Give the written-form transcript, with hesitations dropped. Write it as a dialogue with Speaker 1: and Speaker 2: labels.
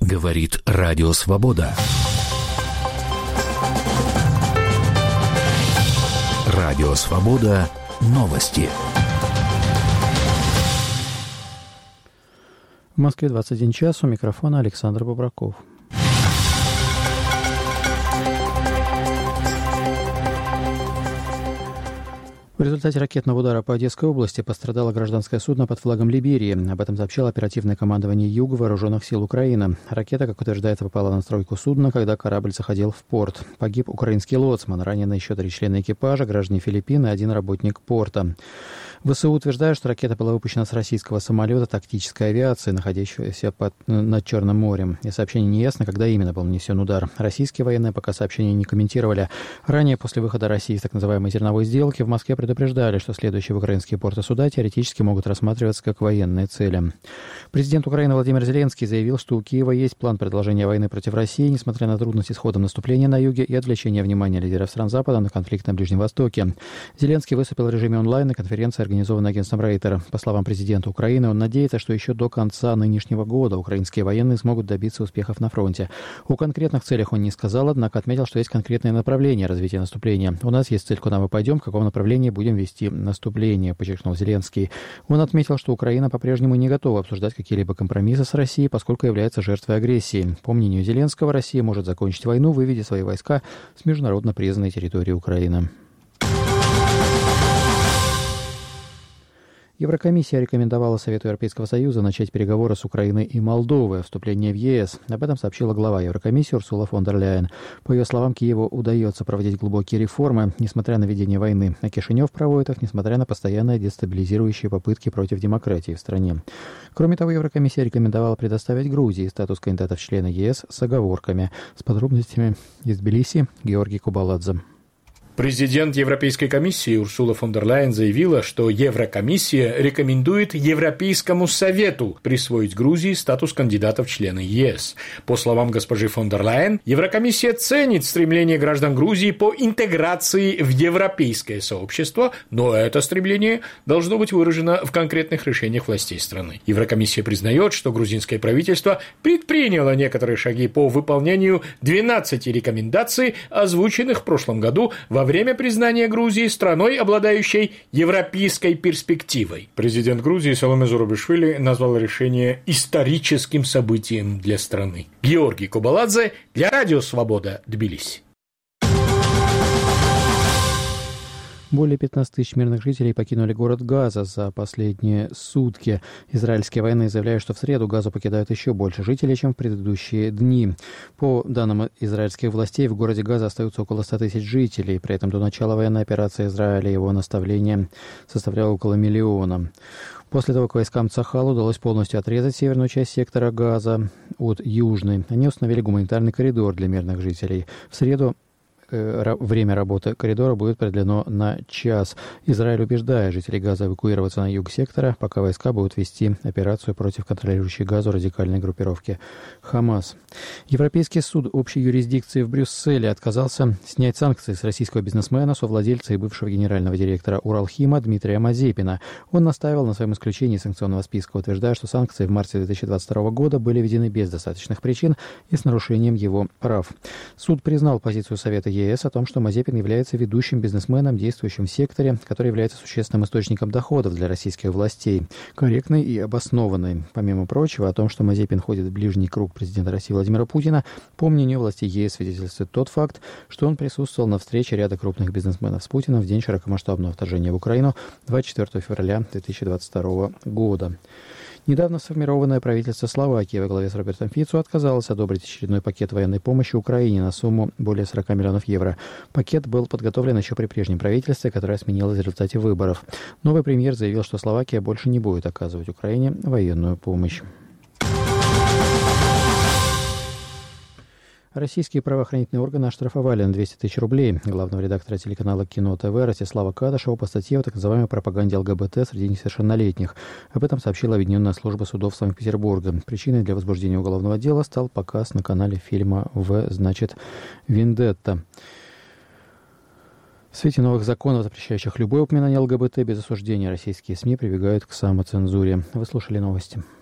Speaker 1: Говорит Радио Свобода. Радио Свобода. Новости.
Speaker 2: В Москве 21 час. У микрофона Александр Бобраков. В результате ракетного удара по Одесской области пострадало гражданское судно под флагом Либерии. Об этом сообщало оперативное командование Юга Вооруженных сил Украины. Ракета, как утверждается, попала на настройку судна, когда корабль заходил в порт. Погиб украинский лоцман, ранены еще 3 члена экипажа, граждане Филиппин и 1 работник порта. ВСУ утверждает, что ракета была выпущена с российского самолета тактической авиации, находящегося над Черным морем. И сообщение не ясно, когда именно был нанесен удар. Российские военные пока сообщения не комментировали. Ранее, после выхода России из так называемой зерновой сделки, в Москве предупреждали, что следующие в украинские порты суда теоретически могут рассматриваться как военные цели. Президент Украины Владимир Зеленский заявил, что у Киева есть план продолжения войны против России, несмотря на трудности с ходом наступления на юге и отвлечение внимания лидеров стран Запада на конфликт на Ближнем Востоке. Зеленский выступил в режиме онлайн на конференции, организованной агентством Рейтер. По словам президента Украины, он надеется, что еще до конца нынешнего года украинские военные смогут добиться успехов на фронте. О конкретных целях он не сказал, однако отметил, что есть конкретные направления развития наступления. «У нас есть цель, куда мы пойдем, в каком направлении будем вести наступление», подчеркнул Зеленский. Он отметил, что Украина по-прежнему не готова обсуждать какие-либо компромиссы с Россией, поскольку является жертвой агрессии. По мнению Зеленского, Россия может закончить войну, выведя свои войска с международно признанной территории Украины. Еврокомиссия рекомендовала Совету Европейского Союза начать переговоры с Украиной и Молдовой о вступлении в ЕС. Об этом сообщила глава Еврокомиссии Урсула фон дер Ляйен. По ее словам, Киеву удается проводить глубокие реформы, несмотря на ведение войны, а Кишинев проводит их, несмотря на постоянные дестабилизирующие попытки против демократии в стране. Кроме того, Еврокомиссия рекомендовала предоставить Грузии статус кандидата в члены ЕС с оговорками. С подробностями из Тбилиси Георгий Кубаладзе.
Speaker 3: Президент Европейской комиссии Урсула фон дер Ляйен заявила, что Еврокомиссия рекомендует Европейскому Совету присвоить Грузии статус кандидата в члены ЕС. По словам госпожи фон дер Ляйен, Еврокомиссия ценит стремление граждан Грузии по интеграции в европейское сообщество, но это стремление должно быть выражено в конкретных решениях властей страны. Еврокомиссия признает, что грузинское правительство предприняло некоторые шаги по выполнению 12 рекомендаций, озвученных в прошлом году во время признания Грузии страной, обладающей европейской перспективой. Президент Грузии Саломе Зурабишвили назвал решение историческим событием для страны. Георгий Кубаладзе для Радио Свобода, Тбилиси.
Speaker 2: Более 15 тысяч мирных жителей покинули город Газа за последние сутки. Израильские военные заявляют, что в среду Газу покидают еще больше жителей, чем в предыдущие дни. По данным израильских властей, в городе Газа остаются около 100 тысяч жителей. При этом до начала военной операции Израиля его население составляло около 1 миллиона. После того, как войскам Цахал удалось полностью отрезать северную часть сектора Газа от южной, они установили гуманитарный коридор для мирных жителей. В среду время работы коридора будет продлено на час. Израиль убеждает жителей Газа эвакуироваться на юг сектора, пока войска будут вести операцию против контролирующей Газу радикальной группировки Хамас. Европейский суд общей юрисдикции в Брюсселе отказался снять санкции с российского бизнесмена, совладельца и бывшего генерального директора Уралхима Дмитрия Мазепина. Он настаивал на своем исключении из санкционного списка, утверждая, что санкции в марте 2022 года были введены без достаточных причин и с нарушением его прав. Суд признал позицию Совета ЕС о том, что Мазепин является ведущим бизнесменом, действующим в секторе, который является существенным источником доходов для российских властей, корректной и обоснованной. Помимо прочего, о том, что Мазепин входит в ближний круг президента России Владимира Путина, по мнению властей ЕС свидетельствует тот факт, что он присутствовал на встрече ряда крупных бизнесменов с Путиным в день широкомасштабного вторжения в Украину 24 февраля 2022 года. Недавно сформированное правительство Словакии во главе с Робертом Фицо отказалось одобрить очередной пакет военной помощи Украине на сумму более 40 миллионов евро. Пакет был подготовлен еще при прежнем правительстве, которое сменилось в результате выборов. Новый премьер заявил, что Словакия больше не будет оказывать Украине военную помощь. Российские правоохранительные органы оштрафовали на 200 тысяч рублей главного редактора телеканала Кино ТВ Ростислава Кадышева по статье о так называемой пропаганде ЛГБТ среди несовершеннолетних. Об этом сообщила Объединенная служба судов Санкт-Петербурга. Причиной для возбуждения уголовного дела стал показ на канале фильма «Вендетта». В свете новых законов, запрещающих любое упоминание ЛГБТ без осуждения, российские СМИ прибегают к самоцензуре. Вы слушали новости.